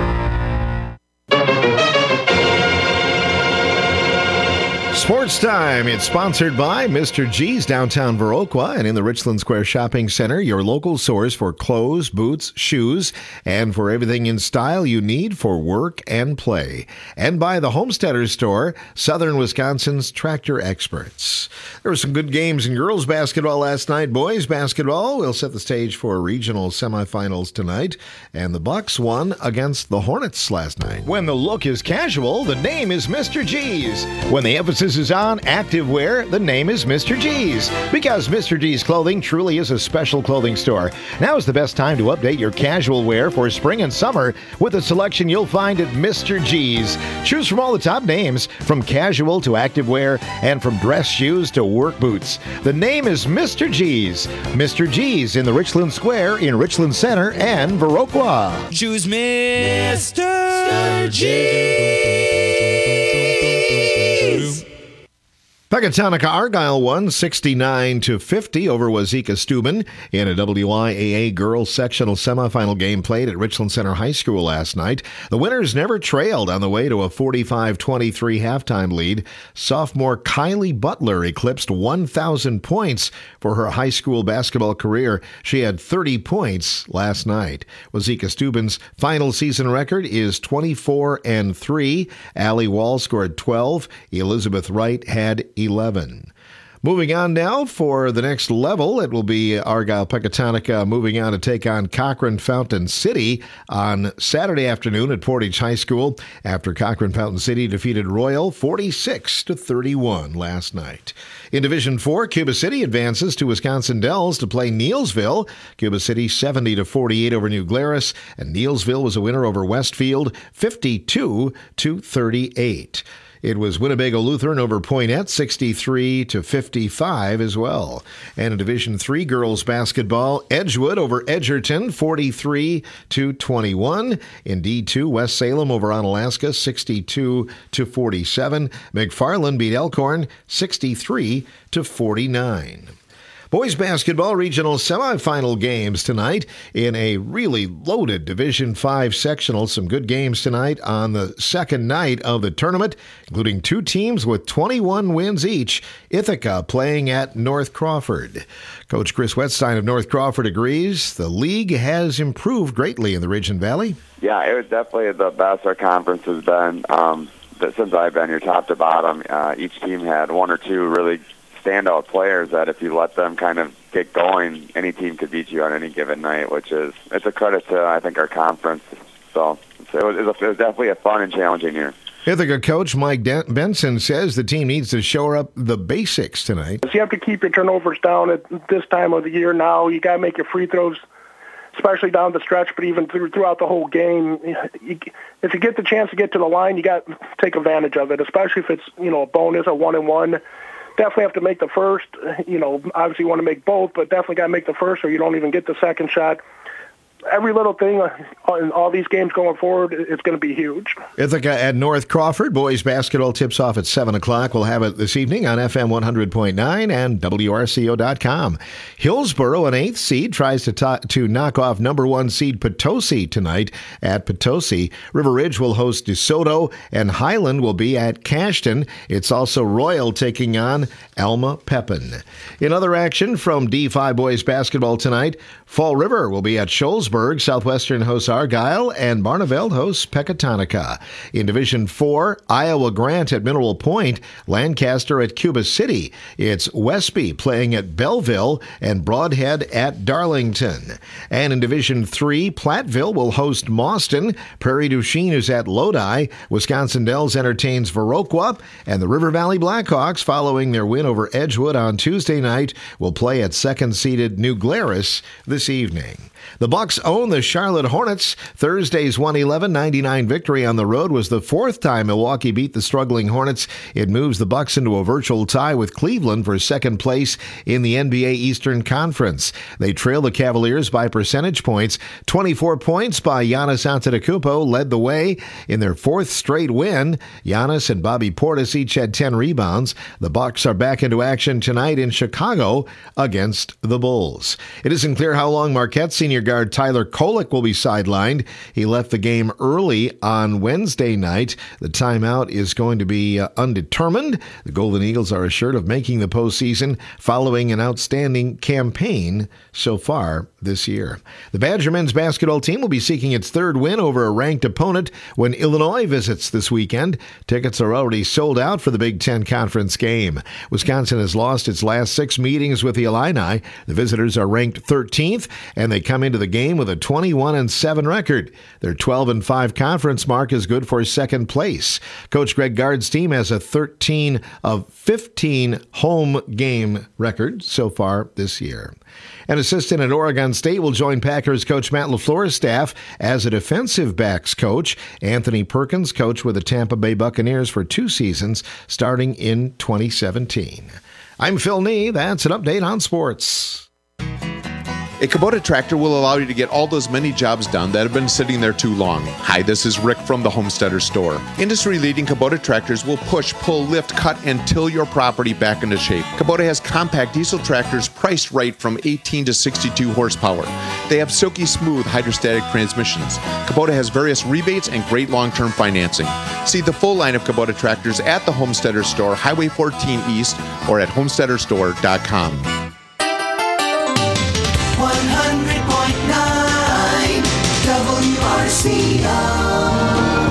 Speaker 2: Sports Time. It's sponsored by Mister G's downtown Viroqua and in the Richland Square Shopping Center, your local source for clothes, boots, shoes, and for everything in style you need for work and play. And by the Homesteader Store, Southern Wisconsin's tractor experts. There were some good games in girls basketball last night. Boys basketball will set the stage for regional semifinals tonight, and the Bucks won against the Hornets last night. When the look is casual, the name is Mister G's. When the emphasis is on activewear, the name is Mister G's. Because Mister G's Clothing truly is a special clothing store. Now is the best time to update your casual wear for spring and summer with the selection you'll find at Mister G's. Choose from all the top names, from casual to activewear, and from dress shoes to work boots. The name is Mister G's. Mister G's in the Richland Square in Richland Center and Viroqua.
Speaker 17: Choose Mister G's.
Speaker 2: Pecatonica Argyle won sixty-nine to fifty over Wazeeka Steuben in a W I A A girls sectional semifinal game played at Richland Center High School last night. The winners never trailed on the way to a forty-five twenty-three halftime lead. Sophomore Kylie Butler eclipsed one thousand points for her high school basketball career. She had thirty points last night. Wazeeka Steuben's final season record is twenty-four and three. Allie Wall scored twelve. Elizabeth Wright had eleven. Moving on now for the next level, it will be Argyle Pecatonica moving on to take on Cochrane Fountain City on Saturday afternoon at Portage High School after Cochrane Fountain City defeated Royal forty-six to thirty-one last night. In Division four, Cuba City advances to Wisconsin Dells to play Neelsville. Cuba City seventy to forty-eight over New Glarus, and Neelsville was a winner over Westfield fifty-two to thirty-eight. It was Winnebago Lutheran over Poynette, sixty-three to fifty-five as well. And in Division three girls basketball, Edgewood over Edgerton, forty-three to twenty-one. In D two, West Salem over Onalaska, sixty-two to forty-seven. McFarland beat Elkhorn, sixty-three to forty-nine. Boys basketball regional semifinal games tonight in a really loaded Division five sectional. Some good games tonight on the second night of the tournament, including two teams with twenty-one wins each. Ithaca playing at North Crawford. Coach Chris Wetstein of North Crawford agrees the league has improved greatly in the Ridge and Valley.
Speaker 23: Yeah, it was definitely the best our conference has been um, since I've been here, top to bottom. Uh, each team had one or two really standout players that if you let them kind of get going, any team could beat you on any given night, which is it's a credit to, I think, our conference. So, so it, was, it was definitely a fun and challenging year.
Speaker 2: Ithaca coach Mike Den- Benson says the team needs to shore up the basics tonight.
Speaker 24: You have to keep your turnovers down at this time of the year now. You got to make your free throws, especially down the stretch, but even through, throughout the whole game. You, if you get the chance to get to the line, you got to take advantage of it, especially if it's, you know, a bonus, a one-and-one. Definitely have to make the first. You know, obviously you want to make both, but definitely got to make the first or you don't even get the second shot. every little thing in all these games going forward, it's going to be huge.
Speaker 2: Ithaca at North Crawford. Boys basketball tips off at seven o'clock. We'll have it this evening on F M one hundred point nine and W R C O dot com. Hillsboro, an eighth seed, tries to to, to knock off number one seed Potosi tonight at Potosi. River Ridge will host DeSoto, and Highland will be at Cashton. It's also Royal taking on Alma Pepin. In other action from D five boys basketball tonight, Fall River will be at Sholsburg. Southwestern hosts Argyle, and Barneveld hosts Pecatonica. In Division four, Iowa Grant at Mineral Point, Lancaster at Cuba City. It's Westby playing at Belleville, and Broadhead at Darlington. And in Division three, Platteville will host Mauston. Prairie du Chien is at Lodi. Wisconsin Dells entertains Viroqua, and the River Valley Blackhawks, following their win over Edgewood on Tuesday night, will play at second-seeded New Glarus this evening. The Bucks own the Charlotte Hornets. Thursday's one eleven ninety-nine victory on the road was the fourth time Milwaukee beat the struggling Hornets. It moves the Bucks into a virtual tie with Cleveland for second place in the N B A Eastern Conference. They trail the Cavaliers by percentage points. twenty-four points by Giannis Antetokounmpo led the way in their fourth straight win. Giannis and Bobby Portis each had ten rebounds. The Bucks are back into action tonight in Chicago against the Bulls. It isn't clear how long Marquette senior guard Tyler Kolek will be sidelined. He left the game early on Wednesday night. The timeout is going to be uh, undetermined. The Golden Eagles are assured of making the postseason following an outstanding campaign so far this year. The Badger men's basketball team will be seeking its third win over a ranked opponent when Illinois visits this weekend. Tickets are already sold out for the Big Ten Conference game. Wisconsin has lost its last six meetings with the Illini. The visitors are ranked thirteenth, and they come into the game with a twenty-one and seven record. Their twelve and five conference mark is good for second place. Coach Greg Gard's team has a thirteen of fifteen home game record so far this year. An assistant at Oregon State will join Packers coach Matt LaFleur's staff as a defensive backs coach. Anthony Perkins coached with the Tampa Bay Buccaneers for two seasons, starting in twenty seventeen. I'm Phil Nee. That's an update on sports.
Speaker 3: A Kubota tractor will allow you to get all those many jobs done that have been sitting there too long. Hi, this is Rick from the Homesteader Store. Industry-leading Kubota tractors will push, pull, lift, cut, and till your property back into shape. Kubota has compact diesel tractors priced right from eighteen to sixty-two horsepower. They have silky smooth hydrostatic transmissions. Kubota has various rebates and great long-term financing. See the full line of Kubota tractors at the Homesteader Store, Highway fourteen East, or at homesteader store dot com.
Speaker 17: one hundred point nine W R C O.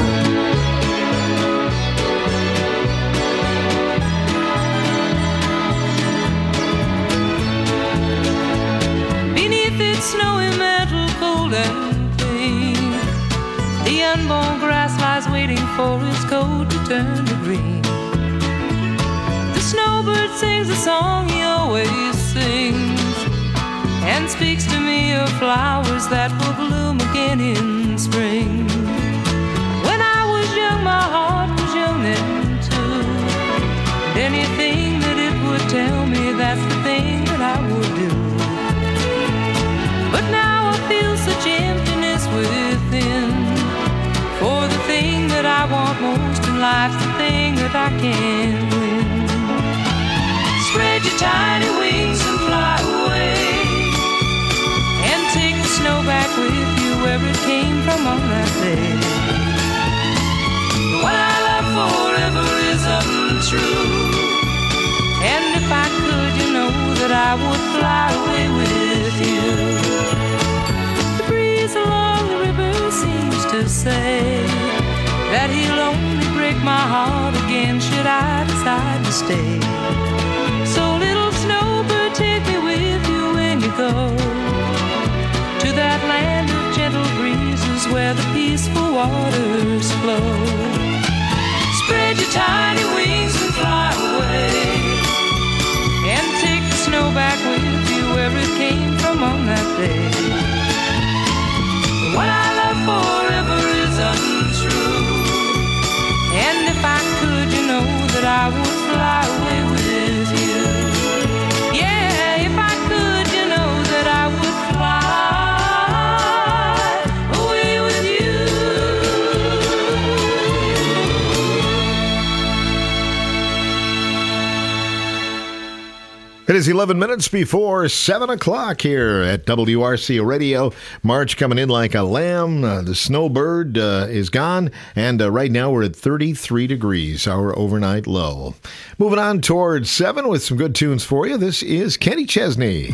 Speaker 7: Beneath its snowy mantle, cold and clean, the unborn grass lies waiting for its coat to turn to green. The snowbird sings a song he always sings, and speaks to me of flowers that will bloom again in spring. When I was young, my heart was young then too, and anything that it would tell me, that's the thing that I would do. But now I feel such emptiness within, for the thing that I want most in life's the thing that I can't win. Spread your tiny wings and fly away, take the snow back with you where it came from on that day. What I love forever is untrue, and if I could, you know that I would fly away with you. The breeze along the river seems to say that he'll only break my heart again should I decide to stay. So little snowbird, take me with you when you go to that land of gentle breezes where the peaceful waters flow. Spread your tiny wings and fly away, and take the snow back with you where it came from on that day. What I love forever is untrue, and if I could, you know that I would fly away with you. Yeah, if I could, you know that I would fly
Speaker 2: is eleven minutes before seven o'clock here at W R C Radio. March coming in like a lamb. Uh, the snowbird uh, is gone. And uh, right now we're at thirty-three degrees, our overnight low. Moving on towards seven with some good tunes for you. This is Kenny Chesney.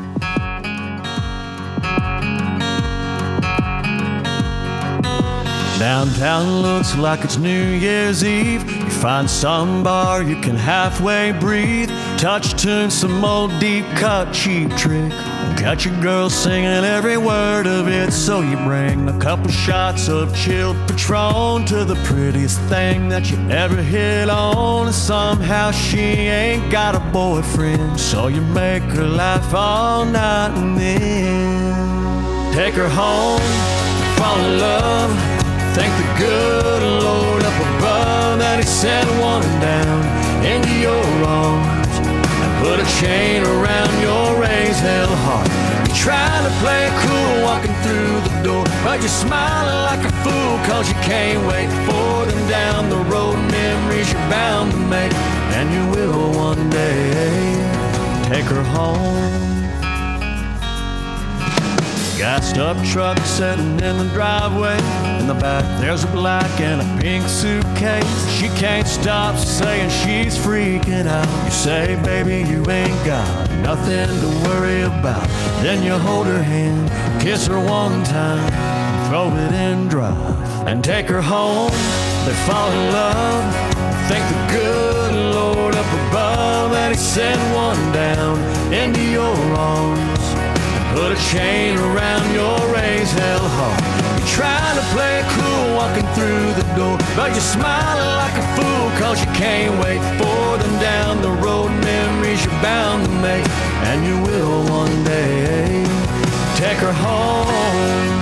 Speaker 8: Downtown looks like it's New Year's Eve. You find some bar you can halfway breathe. Touch tune, some old deep cut cheap trick. Got your girl singing every word of it. So you bring a couple shots of chilled Patron to the prettiest thing that you ever hit on. And somehow she ain't got a boyfriend, so you make her laugh all night and then take her home, fall in love. Thank the good Lord up above that He sent one down into your arms and put a chain around your raised hell heart. You're trying to play it cool walking through the door, but you're smiling like a fool cause you can't wait for them down the road. Memories you're bound to make, and you will one day take her home. Gassed up truck sitting in the driveway. In the back there's a black and a pink suitcase. She can't stop saying she's freaking out. You say, baby, you ain't got nothing to worry about. Then you hold her hand, kiss her one time, throw it in drive, and take her home. They fall in love. Thank the good Lord up above that He sent one down into your arms. Put a chain around your raised hell heart. You're trying to play it cool walking through the door, but you're smiling like a fool cause you can't wait for them down the road. Memories you're bound to make, and you will one day take her home.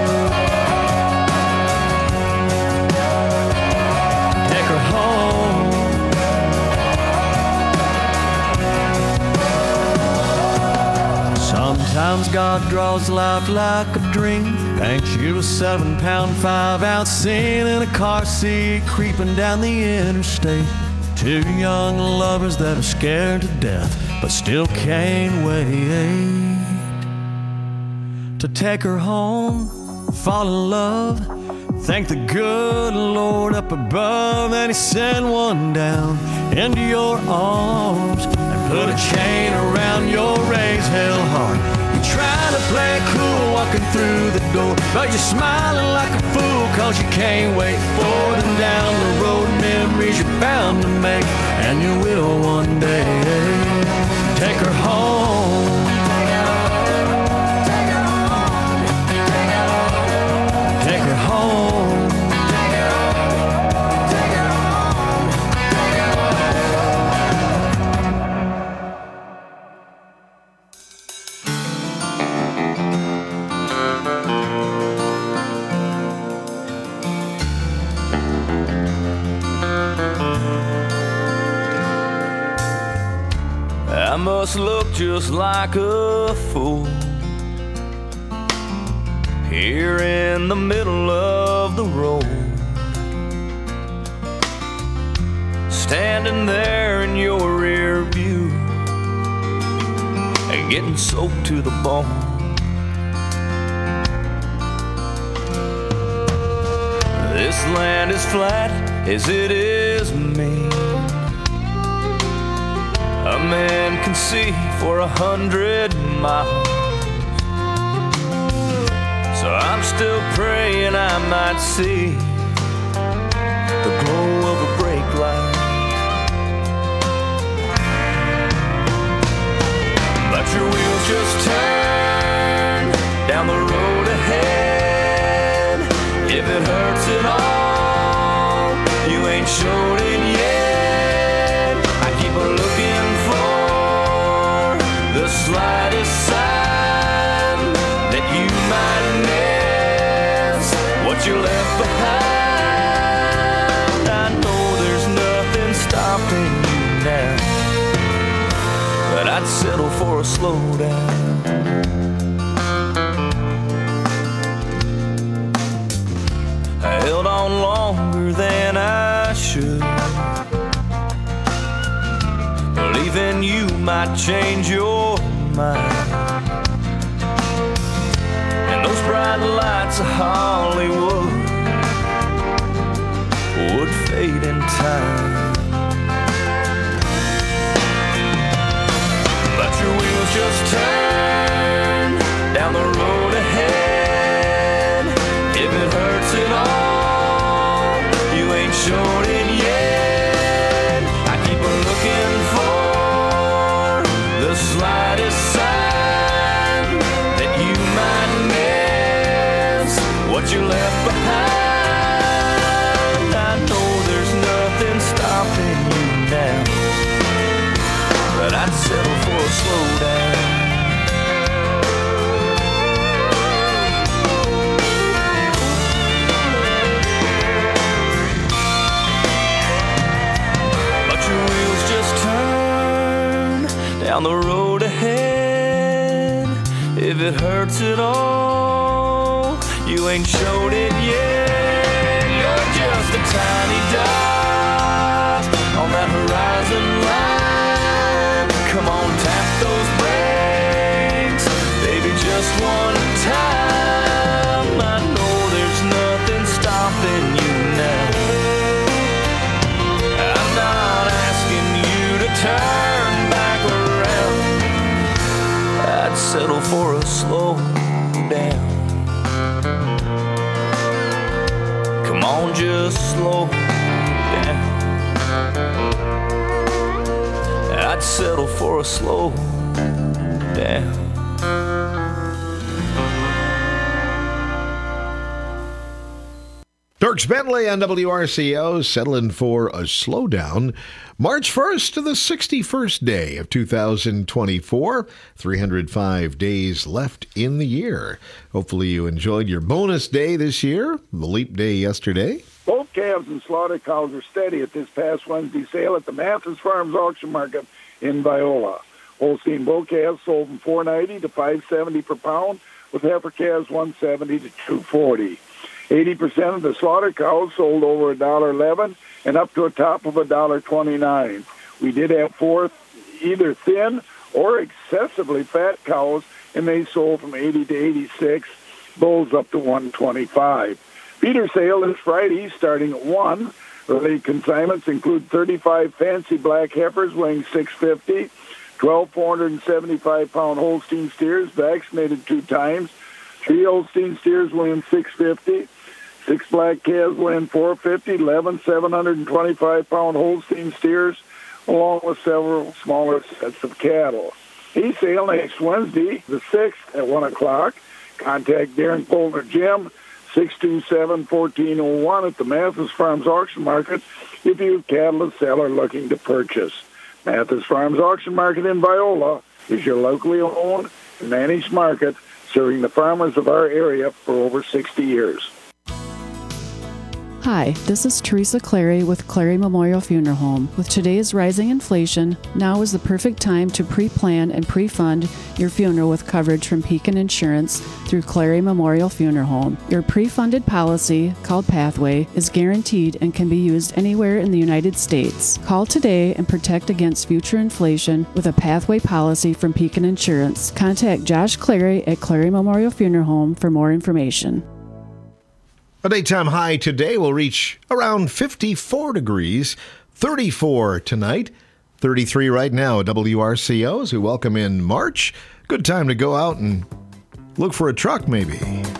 Speaker 8: Take her home. Sometimes God draws life like a dream, paints you a seven pound, five ounce scene in a car seat, creeping down the interstate. Two young lovers that are scared to death, but still can't wait to take her home, fall in love. Thank the good Lord up above that He sent one down into your arms and put a chain around your raised hell heart. Trying to play it cool walking through the door, but you're smiling like a fool cause you can't wait for them down the road. Memories you're bound to make, and you will one day take her home. Take her home.
Speaker 9: I must look just like a fool here in the middle of the road, standing there in your rear view and getting soaked to the bone. This land is flat as it is mean. A man can see for a hundred miles, so I'm still praying I might see the glow of a brake light. But your wheels just turn down the road ahead. If it hurts at all, you ain't showed it yet. I keep a looking for the slightest sign that you might miss what you left behind. I know there's nothing stopping you now, but I'd settle for a slowdown. I held on longer than I should, believing
Speaker 8: then you might change your mind. And those bright lights of Hollywood would fade in time. But your wheels just turn down the road ahead. If it hurts at all, you ain't showed it yet. I keep looking for the slightest sign that you might miss what you left behind. I know there's nothing stopping you now, but I'd settle for a slow down. Down the road ahead, if it hurts at all, you ain't showed it yet. You're just a tiny dot on that horizon line. Come on, tap those brakes, baby, just one time. I know there's nothing stopping you now. I'm not asking you to turn back around. I'd settle for a slow down. Come on, just slow down. I'd settle for a slow down.
Speaker 2: Dirks Bentley on W R C O settling for a slowdown. March first to the sixty-first day of two thousand twenty-four. three hundred five days left in the year. Hopefully you enjoyed your bonus day this year, the leap day yesterday.
Speaker 10: Both calves and slaughter cows are steady at this past Wednesday sale at the Mathis Farms Auction Market in Viola. Holstein bull calves sold from four ninety to five seventy per pound, with heifer calves one seventy to two forty. eighty percent of the slaughter cows sold over one dollar eleven and up to a top of one dollar twenty-nine. We did have four either thin or excessively fat cows, and they sold from eighty to eighty-six, bulls up to one twenty-five. Feeder sale is Friday starting at one. Early consignments include thirty-five fancy black heifers weighing six fifty, twelve four seventy-five pound Holstein steers vaccinated two times, three Holstein steers weighing six fifty, six black calves weighing four fifty, eleven seven twenty-five pound Holstein steers, along with several smaller sets of cattle. Hay sale next Wednesday, the sixth at one o'clock. Contact Darren Polner Jim, six two seven, one four zero one at the Mathis Farms Auction Market if you have cattle to sell or looking to purchase. Mathis Farms Auction Market in Viola is your locally owned and managed market, serving the farmers of our area for over sixty years.
Speaker 12: Hi, this is Teresa Clary with Clary Memorial Funeral Home. With today's rising inflation, now is the perfect time to pre-plan and pre-fund your funeral with coverage from Pekin Insurance through Clary Memorial Funeral Home. Your pre-funded policy, called Pathway, is guaranteed and can be used anywhere in the United States. Call today and protect against future inflation with a Pathway policy from Pekin Insurance. Contact Josh Clary at Clary Memorial Funeral Home for more information.
Speaker 2: A daytime high today will reach around fifty-four degrees, thirty-four tonight, thirty-three right now at W R C O as we welcome in March. Good time to go out and look for a truck maybe.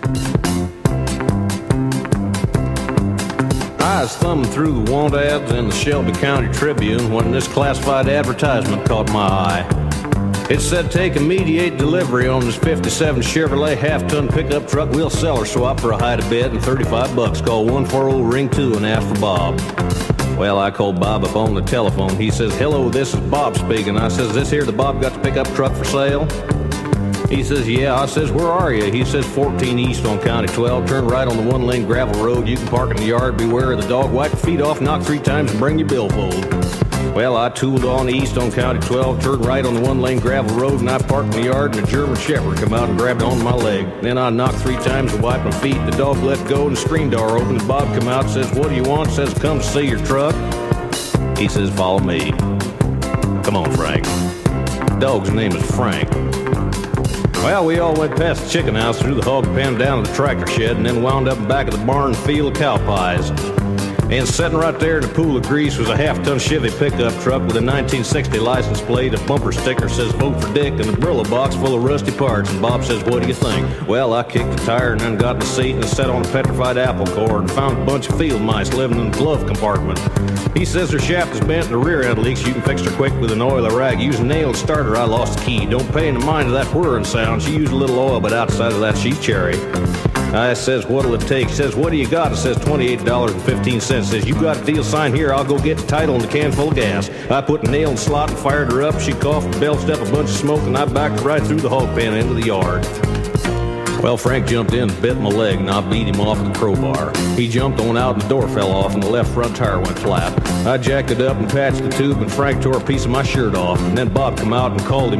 Speaker 13: I was thumbing through the want ads in the Shelby County Tribune when this classified advertisement caught my eye. It said take immediate delivery on this fifty-seven Chevrolet half-ton pickup truck. We'll sell or swap for a high to bid and thirty-five bucks. Call one four zero ring two and ask for Bob. Well, I called Bob up on the telephone. He says, hello, this is Bob speaking. I says, this here the Bob got the pickup truck for sale? He says, yeah. I says, where are you? He says, fourteen East on County twelve. Turn right on the one-lane gravel road. You can park in the yard. Beware of the dog. Wipe your feet off, knock three times, and bring your billfold. Well, I tooled on east on County twelve, turned right on the one-lane gravel road, and I parked in the yard, and a German Shepherd come out and grabbed onto my leg. Then I knocked three times and wiped my feet. The dog let go, and the screen door opened. Bob come out, says, what do you want? Says, come see your truck. He says, follow me. Come on, Frank. Dog's name is Frank. Well, we all went past the chicken house, through the hog pen, down to the tractor shed, and then wound up in back of the barn and field of cow pies. And sitting right there in a pool of grease was a half-ton Chevy pickup truck with a nineteen sixty license plate, a bumper sticker says vote for Dick, and a Brillo box full of rusty parts. And Bob says, what do you think? Well, I kicked the tire and then got in the seat and sat on a petrified apple core and found a bunch of field mice living in the glove compartment. He says her shaft is bent and the rear end leaks. You can fix her quick with an oil or rag. Use a nail and starter, I lost the key. Don't pay any mind to that whirring sound. She used a little oil, but outside of that, she's cherry. I says, what'll it take? She says, what do you got? It says twenty-eight dollars and fifteen cents. Says, you got a deal sign here. I'll go get the title and the can full of gas. I put a nail in the slot and fired her up. She coughed and belched up a bunch of smoke, and I backed her right through the hog pen into the yard. Well, Frank jumped in and bit my leg, and I beat him off with a crowbar. He jumped on out, and the door fell off, and the left front tire went flat. I jacked it up and patched the tube, and Frank tore a piece of my shirt off. And then Bob come out and called him